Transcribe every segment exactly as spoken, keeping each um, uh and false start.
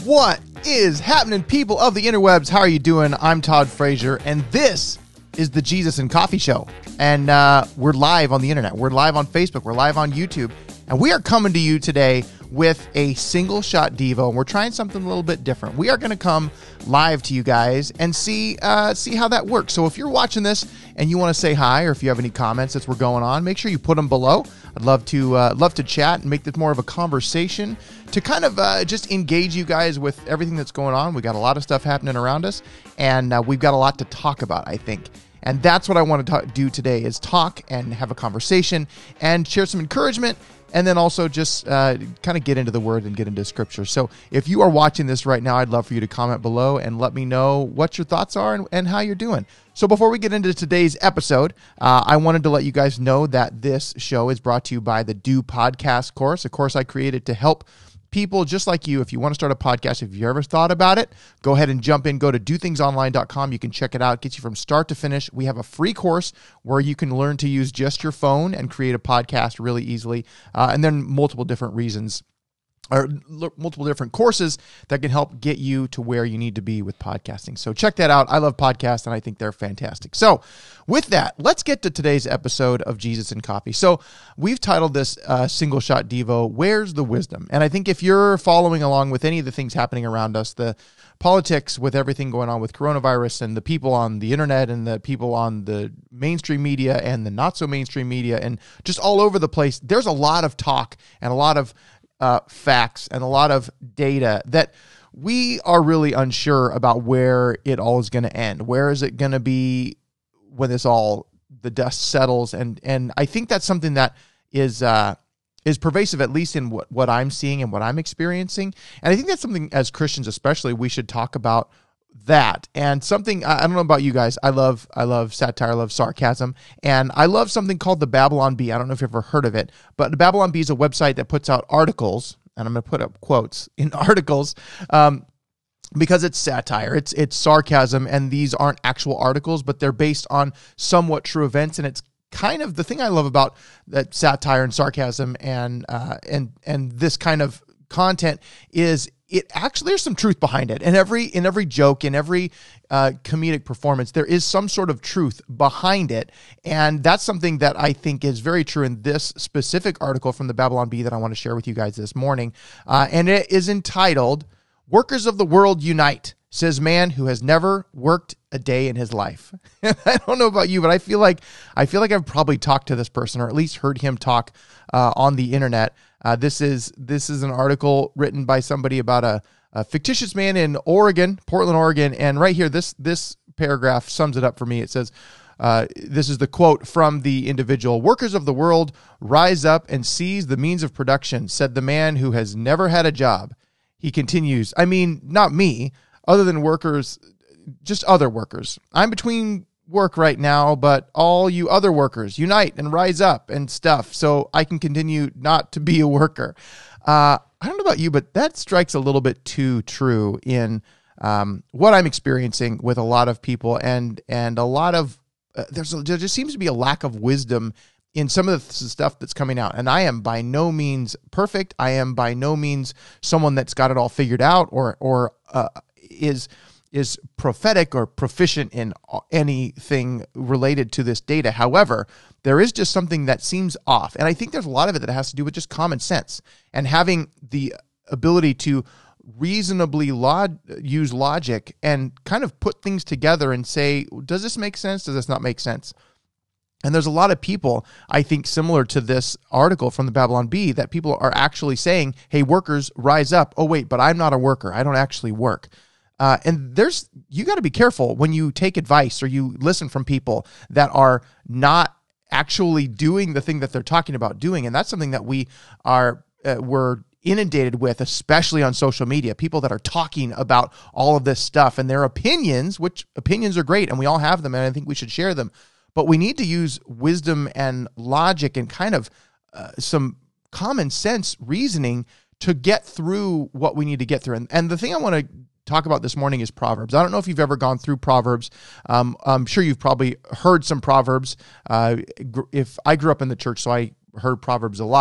What is happening, people of the interwebs? How are you doing? I'm Todd Frazier, and this is the Jesus and Coffee Show. And uh, we're live on the internet. We're live on Facebook. We're live on YouTube. And we are coming to you today with a single shot Devo, and we're trying something a little bit different. We are going to come live to you guys and see uh, see how that works. So if you're watching this and you want to say hi, or if you have any comments as we're going on, make sure you put them below. I'd love to uh, love to chat and make this more of a conversation to kind of uh, just engage you guys with everything that's going on. We got a lot of stuff happening around us, and uh, we've got a lot to talk about, I think. And that's what I want to talk, do today is talk and have a conversation and share some encouragement, and then also just uh, kind of get into the Word and get into Scripture. So if you are watching this right now, I'd love for you to comment below and let me know what your thoughts are and, and how you're doing. So before we get into today's episode, uh, I wanted to let you guys know that this show is brought to you by the Do Podcast course, a course I created to help people just like you. If you want to start a podcast, if you ever thought about it, go ahead and jump in. Go to do things online dot com. You can check it out. It gets you from start to finish. We have a free course where you can learn to use just your phone and create a podcast really easily. Uh, and then multiple different reasons or multiple different courses that can help get you to where you need to be with podcasting. So check that out. I love podcasts, and I think they're fantastic. So with that, let's get to today's episode of Jesus and Coffee. So we've titled this uh, Single Shot Devo, Where's the Wisdom? And I think if you're following along with any of the things happening around us, the politics with everything going on with coronavirus and the people on the internet and the people on the mainstream media and the not so mainstream media and just all over the place, there's a lot of talk and a lot of Uh, facts and a lot of data that we are really unsure about where it all is going to end. Where is it going to be when this all, the dust settles? And and I think that's something that is uh, is pervasive, at least in what, what I'm seeing and what I'm experiencing. And I think that's something as Christians especially, we should talk about that. And something, I don't know about you guys, I love I love satire, I love sarcasm, and I love something called the Babylon Bee. I don't know if you've ever heard of it, but the Babylon Bee is a website that puts out articles, and I'm going to put up quotes in articles, um, because it's satire, it's it's sarcasm, and these aren't actual articles, but they're based on somewhat true events, and it's kind of the thing I love about that satire and sarcasm and uh, and and this kind of content is it actually, there's some truth behind it. And every, in every joke, in every uh, comedic performance, there is some sort of truth behind it. And that's something that I think is very true in this specific article from the Babylon Bee that I want to share with you guys this morning. Uh, and it is entitled, Workers of the World Unite, says man who has never worked a day in his life. I don't know about you, but I feel like I feel like I've probably talked to this person, or at least heard him talk uh, on the internet. Uh, this is this is an article written by somebody about a, a fictitious man in Oregon, Portland, Oregon, and right here, this this paragraph sums it up for me. It says, uh, this is the quote from the individual: "Workers of the world, rise up and seize the means of production," said the man who has never had a job. He continues, I mean, not me, other than workers, just other workers. I'm between work right now, but all you other workers, unite and rise up and stuff so I can continue not to be a worker. Uh, I don't know about you, but that strikes a little bit too true in um, what I'm experiencing with a lot of people, and and a lot of, uh, there's a, there just seems to be a lack of wisdom in some of the stuff that's coming out. And I am by no means perfect. I am by no means someone that's got it all figured out or or uh, is is prophetic or proficient in anything related to this data. However, there is just something that seems off. And I think there's a lot of it that has to do with just common sense and having the ability to reasonably log- use logic and kind of put things together and say, does this make sense? Does this not make sense? And there's a lot of people, I think, similar to this article from the Babylon Bee, that people are actually saying, hey, workers, rise up. Oh, wait, but I'm not a worker. I don't actually work. Uh, and there's, you got to be careful when you take advice or you listen from people that are not actually doing the thing that they're talking about doing. And that's something that we are, uh, we're inundated with, especially on social media, people that are talking about all of this stuff and their opinions, which opinions are great and we all have them and I think we should share them. But we need to use wisdom and logic and kind of uh, some common sense reasoning to get through what we need to get through. And, and the thing I want to talk about this morning is Proverbs. I don't know if you've ever gone through Proverbs. Um, I'm sure you've probably heard some Proverbs. Uh, if I grew up in the church, so I heard Proverbs a lot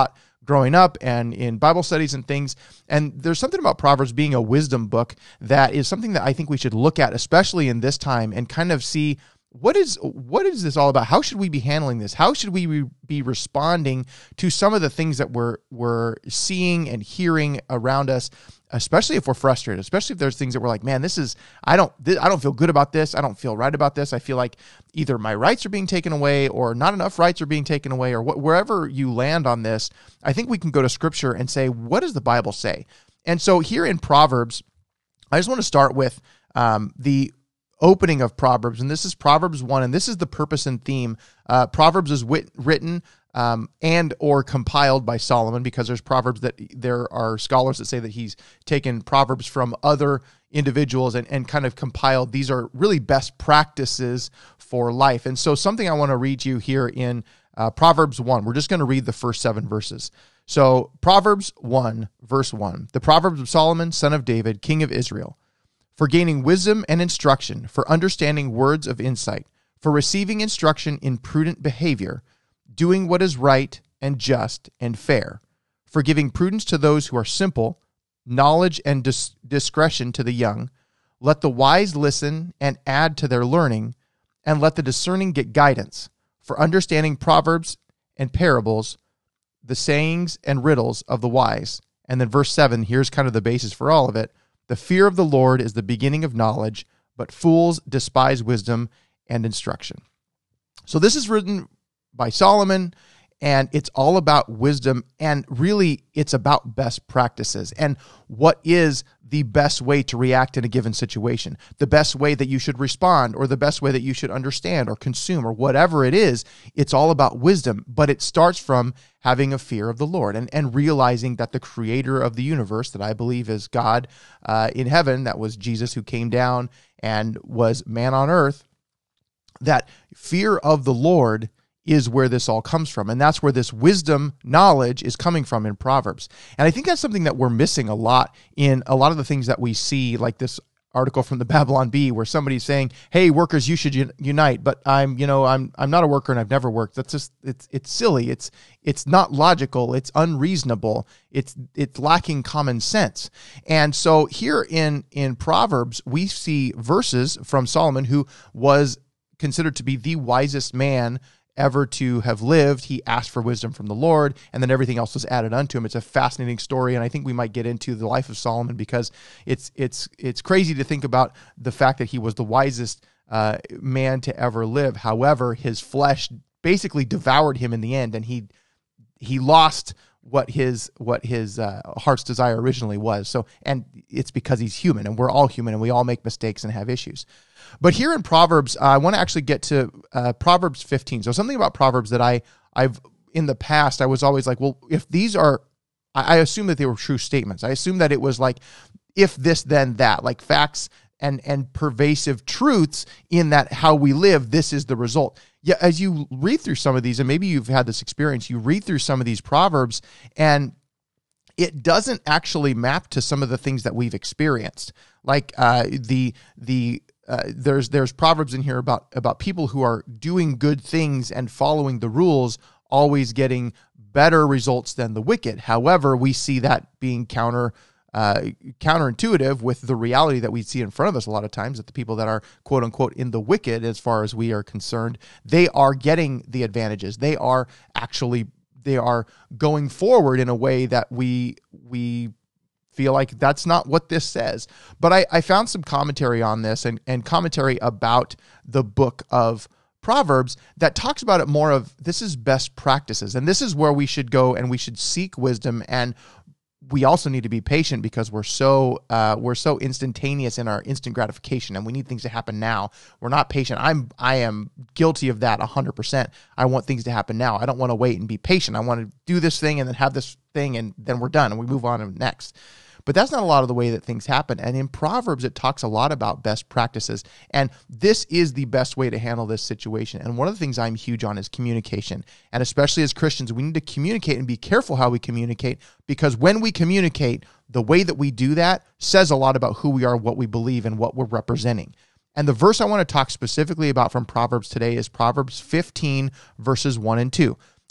growing up and in Bible studies and things. And there's something about Proverbs being a wisdom book that is something that I think we should look at, especially in this time, and kind of see what is what is this all about? How should we be handling this? How should we re- be responding to some of the things that we're we're seeing and hearing around us, especially if we're frustrated, especially if there's things that we're like, man, this is, I don't, th- I don't feel good about this. I don't feel right about this. I feel like either my rights are being taken away or not enough rights are being taken away, or wh- wherever you land on this, I think we can go to Scripture and say, what does the Bible say? And so here in Proverbs, I just want to start with um, the opening of Proverbs, and this is Proverbs one, and this is the purpose and theme. Uh, Proverbs is wit- written um, and or compiled by Solomon, because there's Proverbs that there are scholars that say that he's taken Proverbs from other individuals and, and kind of compiled. These are really best practices for life. And so something I want to read you here in uh, Proverbs one, we're just going to read the first seven verses. So Proverbs one, verse one, the Proverbs of Solomon, son of David, king of Israel, for gaining wisdom and instruction, for understanding words of insight, for receiving instruction in prudent behavior, doing what is right and just and fair, for giving prudence to those who are simple, knowledge and dis- discretion to the young. Let the wise listen and add to their learning, and let the discerning get guidance, for understanding proverbs and parables, the sayings and riddles of the wise. And then verse seven, here's kind of the basis for all of it. The fear of the Lord is the beginning of knowledge, but fools despise wisdom and instruction. So this is written by Solomon, and it's all about wisdom, and really it's about best practices and what is the best way to react in a given situation, the best way that you should respond, or the best way that you should understand or consume, or whatever it is. It's all about wisdom, but it starts from having a fear of the Lord and, and realizing that the creator of the universe, that I believe is God uh, in heaven, that was Jesus who came down and was man on earth, that fear of the Lord is where this all comes from. And that's where this wisdom knowledge is coming from in Proverbs. And I think that's something that we're missing a lot in a lot of the things that we see, like this article from the Babylon Bee where somebody's saying, hey, workers, you should unite, but I'm, you know, I'm, I'm not a worker and I've never worked. That's just, it's, it's silly. It's, it's not logical. It's unreasonable. It's, it's lacking common sense. And so here in, in Proverbs, we see verses from Solomon, who was considered to be the wisest man ever to have lived. He asked for wisdom from the Lord, and then everything else was added unto him. It's a fascinating story, and I think we might get into the life of Solomon, because it's it's it's crazy to think about the fact that he was the wisest uh, man to ever live. However, his flesh basically devoured him in the end, and he he lost what his what his uh, heart's desire originally was. So, and it's because he's human, and we're all human, and we all make mistakes and have issues. But here in Proverbs, uh, I want to actually get to uh, Proverbs fifteen. So something about Proverbs that I, I've, in the past, I was always like, well, if these are, I, I assume that they were true statements. I assume that it was like, if this, then that, like facts and, and pervasive truths in that how we live, this is the result. Yeah, as you read through some of these, and maybe you've had this experience, you read through some of these Proverbs, and it doesn't actually map to some of the things that we've experienced. Like uh, the, the, Uh, there's there's Proverbs in here about about people who are doing good things and following the rules, always getting better results than the wicked. However, we see that being counter uh, counterintuitive with the reality that we see in front of us a lot of times, that the people that are quote unquote in the wicked, as far as we are concerned, they are getting the advantages. They are actually they are going forward in a way that we we. feel like that's not what this says. But I, I found some commentary on this and, and commentary about the book of Proverbs that talks about it more of, this is best practices. And this is where we should go, and we should seek wisdom. And we also need to be patient, because we're so uh, we're so instantaneous in our instant gratification, and we need things to happen now. We're not patient. I'm I am guilty of that one hundred percent. I want things to happen now. I don't want to wait and be patient. I want to do this thing and then have this thing, and then we're done and we move on to the next. But that's not a lot of the way that things happen. And in Proverbs, it talks a lot about best practices. And this is the best way to handle this situation. And one of the things I'm huge on is communication. And especially as Christians, we need to communicate and be careful how we communicate, because when we communicate, the way that we do that says a lot about who we are, what we believe, and what we're representing. And the verse I want to talk specifically about from Proverbs today is Proverbs fifteen, verses one and two.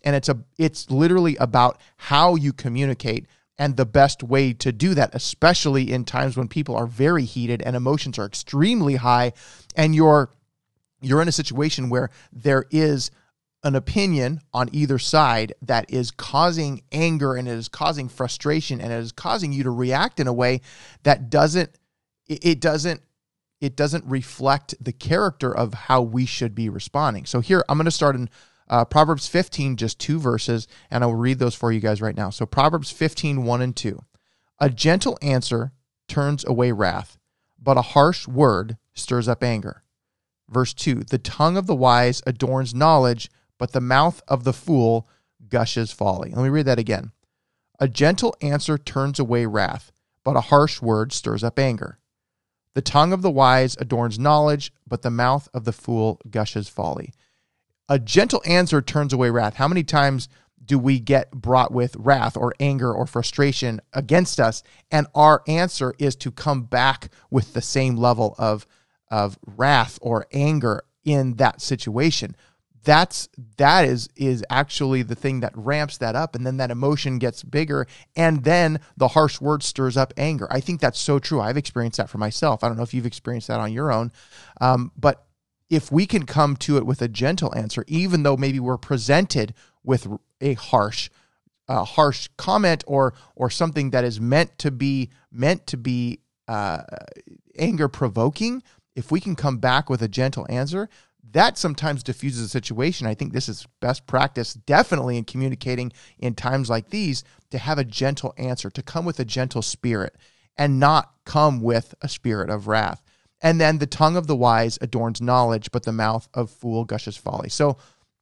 And it's a it's literally about how you communicate and the best way to do that, especially in times when people are very heated and emotions are extremely high, and you're you're in a situation where there is an opinion on either side that is causing anger and it is causing frustration and it is causing you to react in a way that doesn't it doesn't it doesn't reflect the character of how we should be responding. So here I'm going to start in Uh, Proverbs fifteen, just two verses, and I will read those for you guys right now. So Proverbs fifteen, one and two. A gentle answer turns away wrath, but a harsh word stirs up anger. Verse two. The tongue of the wise adorns knowledge, but the mouth of the fool gushes folly. Let me read that again. A gentle answer turns away wrath, but a harsh word stirs up anger. The tongue of the wise adorns knowledge, but the mouth of the fool gushes folly. A gentle answer turns away wrath. How many times do we get brought with wrath or anger or frustration against us, and our answer is to come back with the same level of, of wrath or anger in that situation? That's that is is actually the thing that ramps that up, and then that emotion gets bigger, and then the harsh word stirs up anger. I think that's so true. I've experienced that for myself. I don't know if you've experienced that on your own, um, but if we can come to it with a gentle answer, even though maybe we're presented with a harsh, uh, harsh comment or or something that is meant to be meant to be uh, anger provoking, if we can come back with a gentle answer, that sometimes diffuses a situation. I think this is best practice, definitely in communicating in times like these, to have a gentle answer, to come with a gentle spirit, and not come with a spirit of wrath. And then the tongue of the wise adorns knowledge, but the mouth of fool gushes folly. So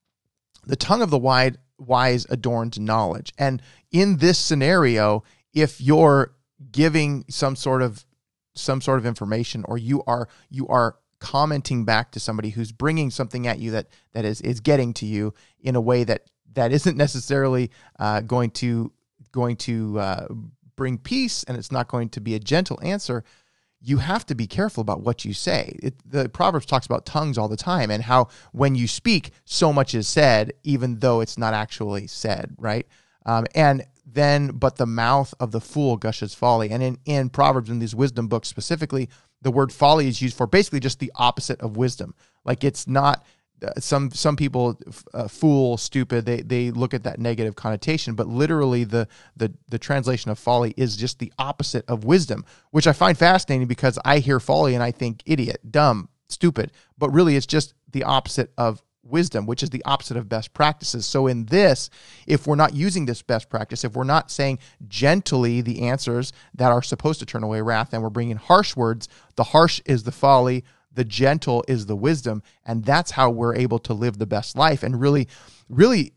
the tongue of the wise, wise adorns knowledge. And in this scenario, if you're giving some sort of some sort of information, or you are you are commenting back to somebody who's bringing something at you that that is is getting to you in a way that that isn't necessarily uh, going to going to uh, bring peace, and it's not going to be a gentle answer, you have to be careful about what you say. It, the Proverbs talks about tongues all the time, and how when you speak, so much is said, even though it's not actually said, right? Um, and then, but the mouth of the fool gushes folly. And in, in Proverbs, in these wisdom books specifically, the word folly is used for basically just the opposite of wisdom. Like, it's not, uh, some some people, uh, fool, stupid, they they look at that negative connotation, but literally the, the the translation of folly is just the opposite of wisdom, which I find fascinating, because I hear folly and I think idiot, dumb, stupid, but really it's just the opposite of wisdom, which is the opposite of best practices. So in this, if we're not using this best practice, if we're not saying gently the answers that are supposed to turn away wrath, and we're bringing harsh words, the harsh is the folly, the gentle is the wisdom, and that's how we're able to live the best life and really, really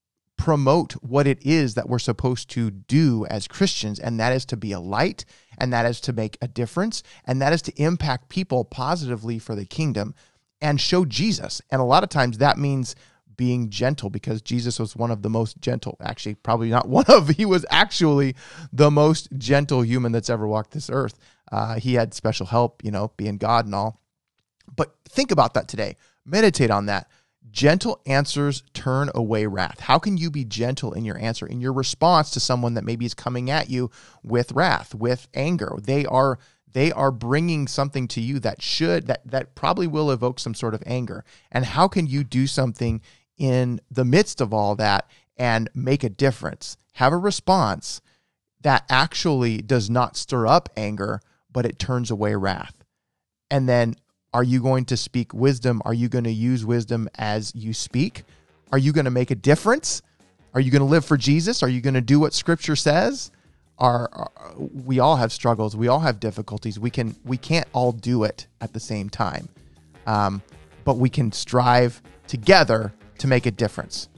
promote what it is that we're supposed to do as Christians, and that is to be a light, and that is to make a difference, and that is to impact people positively for the kingdom and show Jesus. And a lot of times that means being gentle, because Jesus was one of the most gentle, actually probably not one of, he was actually the most gentle human that's ever walked this earth. Uh, he had special help, you know, being God and all. But think about that today. Meditate on that. Gentle answers turn away wrath. How can you be gentle in your answer, in your response to someone that maybe is coming at you with wrath, with anger? They are they are bringing something to you that should, that that probably will evoke some sort of anger. And how can you do something in the midst of all that and make a difference? Have a response that actually does not stir up anger, but it turns away wrath. And then, are you going to speak wisdom? Are you going to use wisdom as you speak? Are you going to make a difference? Are you going to live for Jesus? Are you going to do what Scripture says? Are, are we all have struggles. We all have difficulties. We can we can't all do it at the same time, um, but we can strive together to make a difference.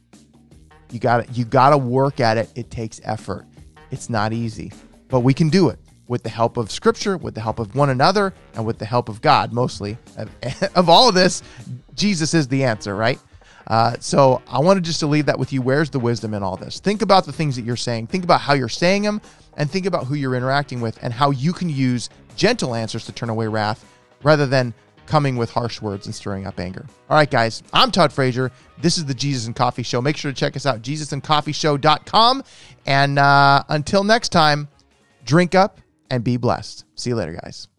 You got you got to work at it. It takes effort. It's not easy, but we can do it with the help of Scripture, with the help of one another, and with the help of God, mostly. Of, of all of this, Jesus is the answer, right? Uh, so I wanted just to leave that with you. Where's the wisdom in all this? Think about the things that you're saying. Think about how you're saying them, and think about who you're interacting with, and how you can use gentle answers to turn away wrath, rather than coming with harsh words and stirring up anger. All right, guys, I'm Todd Frazier. This is the Jesus and Coffee Show. Make sure to check us out, jesus and coffee show dot com. And uh, until next time, drink up and be blessed. See you later, guys.